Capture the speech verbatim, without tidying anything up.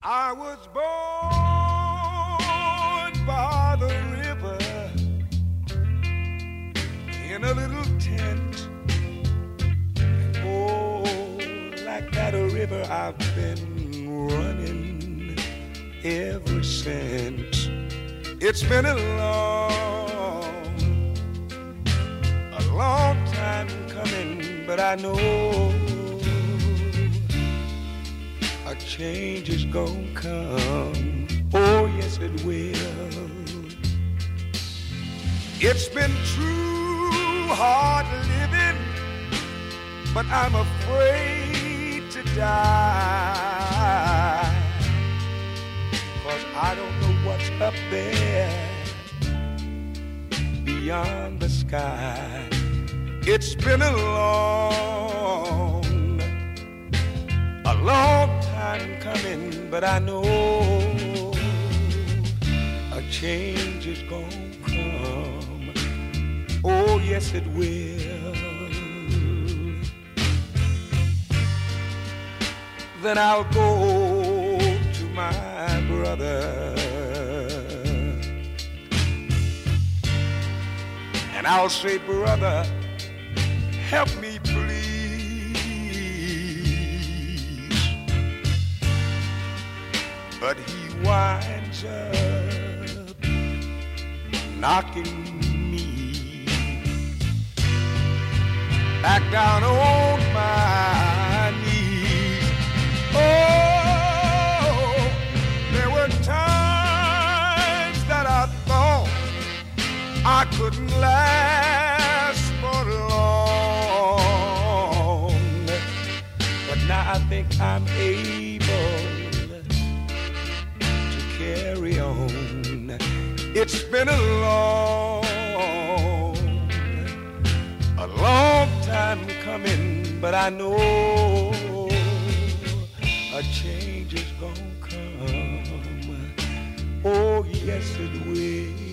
I was born by the river in a little tent. Oh, like that river I've been running ever since. It's been a long, a long time coming, but I know a change is gonna come. Oh, yes, it will. It's been true hard living, but I'm afraid to die, 'cause I don't know what's up there beyond the sky. It's been a long, a long time coming, but I know a change is gonna come. Oh, yes, it will. Then I'll go to my brother and I'll say, brother, help me please. But he winds up knocking me back down on my knees. Oh, there were times that I thought I couldn't last for long, but now I think I'm able to carry on. It's been a long, a long time coming, but I know a change is gonna come. Oh, yes, it will.